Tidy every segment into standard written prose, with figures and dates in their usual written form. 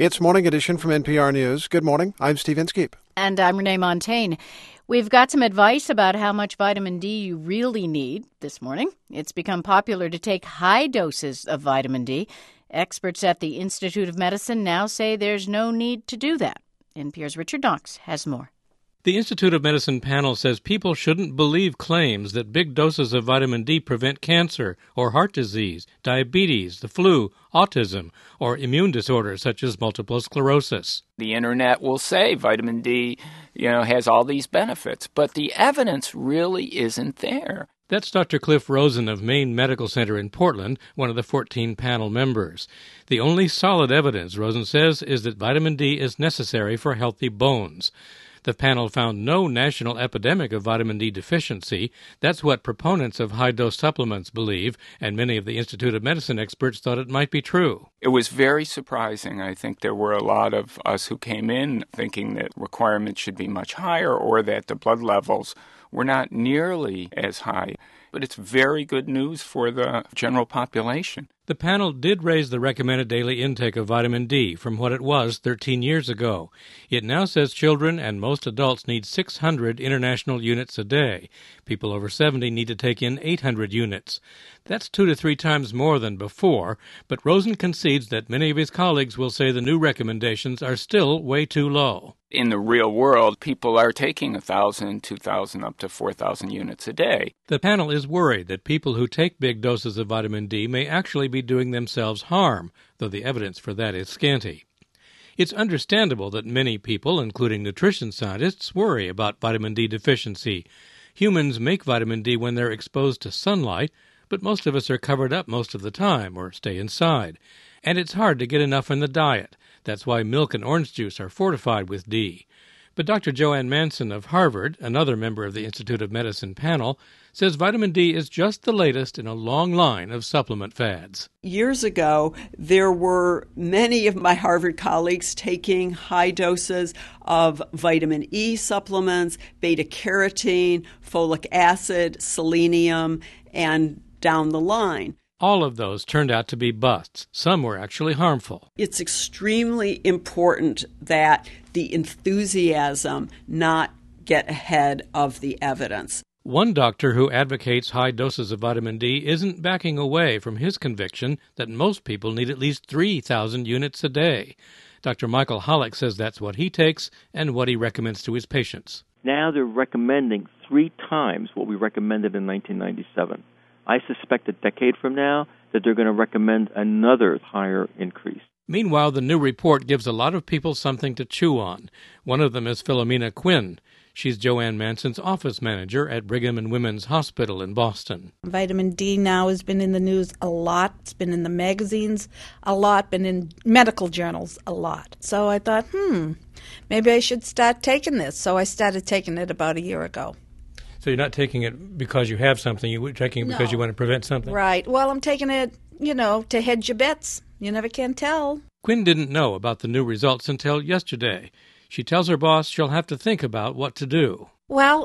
It's Morning Edition from NPR News. Good morning. I'm Steve Inskeep. And I'm Renee Montaigne. We've got some advice about how much vitamin D you really need this morning. It's become popular to take high doses of vitamin D. Experts at the Institute of Medicine now say there's no need to do that. NPR's Richard Knox has more. The Institute of Medicine panel says people shouldn't believe claims that big doses of vitamin D prevent cancer or heart disease, diabetes, the flu, autism, or immune disorders such as multiple sclerosis. The internet will say vitamin D, has all these benefits, but the evidence really isn't there. That's Dr. Cliff Rosen of Maine Medical Center in Portland, one of the 14 panel members. The only solid evidence, Rosen says, is that vitamin D is necessary for healthy bones. The panel found no national epidemic of vitamin D deficiency. That's what proponents of high-dose supplements believe, and many of the Institute of Medicine experts thought it might be true. It was very surprising. I think there were a lot of us who came in thinking that requirements should be much higher or that the blood levels were not nearly as high. But it's very good news for the general population. The panel did raise the recommended daily intake of vitamin D from what it was 13 years ago. It now says children and most adults need 600 international units a day. People over 70 need to take in 800 units. That's 2 to 3 times more than before, but Rosen concedes that many of his colleagues will say the new recommendations are still way too low. In the real world, people are taking 1,000, 2,000, up to 4,000 units a day. The panel is worried that people who take big doses of vitamin D may actually be doing themselves harm, though the evidence for that is scanty. It's understandable that many people, including nutrition scientists, worry about vitamin D deficiency. Humans make vitamin D when they're exposed to sunlight, but most of us are covered up most of the time or stay inside. And it's hard to get enough in the diet. That's why milk and orange juice are fortified with D. But Dr. Joanne Manson of Harvard, another member of the Institute of Medicine panel, says vitamin D is just the latest in a long line of supplement fads. Years ago, there were many of my Harvard colleagues taking high doses of vitamin E supplements, beta-carotene, folic acid, selenium, and down the line. All of those turned out to be busts. Some were actually harmful. It's extremely important that the enthusiasm not get ahead of the evidence. One doctor who advocates high doses of vitamin D isn't backing away from his conviction that most people need at least 3,000 units a day. Dr. Michael Hollick says that's what he takes and what he recommends to his patients. Now they're recommending 3 times what we recommended in 1997. I suspect a decade from now that they're going to recommend another higher increase. Meanwhile, the new report gives a lot of people something to chew on. One of them is Philomena Quinn. She's Joanne Manson's office manager at Brigham and Women's Hospital in Boston. Vitamin D now has been in the news a lot. It's been in the magazines a lot, been in medical journals a lot. So I thought, maybe I should start taking this. So I started taking it about a year ago. So you're not taking it because you have something, you're taking it because you want to prevent something? Right. Well, I'm taking it, to hedge your bets. You never can tell. Quinn didn't know about the new results until yesterday. She tells her boss she'll have to think about what to do. Well,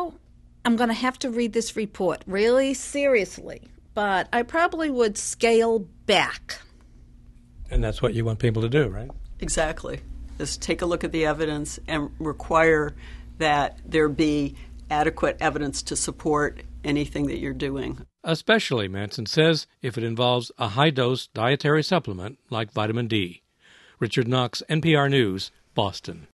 I'm going to have to read this report really seriously, but I probably would scale back. And that's what you want people to do, right? Exactly. Just take a look at the evidence and require that there be adequate evidence to support anything that you're doing. Especially, Manson says, if it involves a high-dose dietary supplement like vitamin D. Richard Knox, NPR News, Boston.